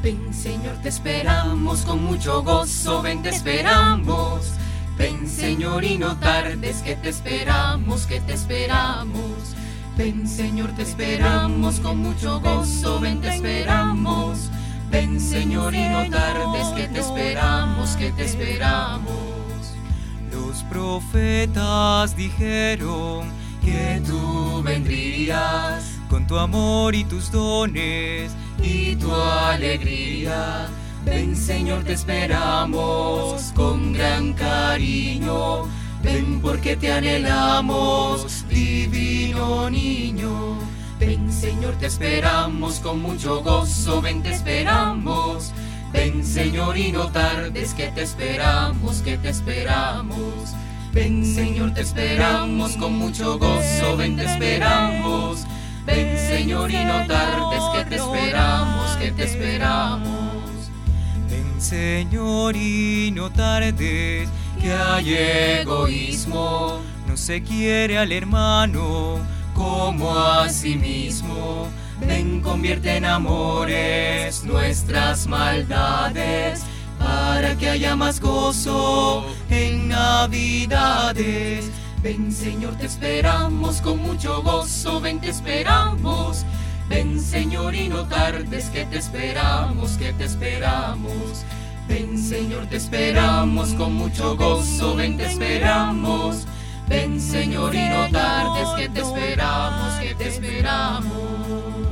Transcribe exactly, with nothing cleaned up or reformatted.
Ven, Señor, te esperamos con mucho gozo, ven, te esperamos. Ven, Señor, y no tardes, que te esperamos, que te esperamos. Ven, Señor, te esperamos con mucho gozo, ven, te esperamos. Ven, Señor, y no tardes, que te esperamos, que te esperamos. Los profetas dijeron que tú vendrías con tu amor y tus dones y tu alegría. Ven, Señor, te esperamos con gran cariño. Ven, porque te anhelamos, divino niño. Ven, Señor, te esperamos con mucho gozo, ven, te esperamos. Ven, Señor, y no tardes, que te esperamos, que te esperamos. Ven, Señor, te esperamos con mucho gozo, ven, te esperamos. Ven, Señor, y no tardes, que te esperamos, que te esperamos. Ven, Señor, y no tardes, que hay egoísmo, no se quiere al hermano como a sí mismo. Ven, convierte en amores nuestras maldades, para que haya más gozo en navidades. Ven, Señor, te esperamos con mucho gozo, ven, te esperamos. Ven, Señor, y no tardes, que te esperamos, que te esperamos. Ven, Señor, te esperamos con mucho gozo, ven, te esperamos. Ven, Señor, y no tardes, que te esperamos, que te esperamos.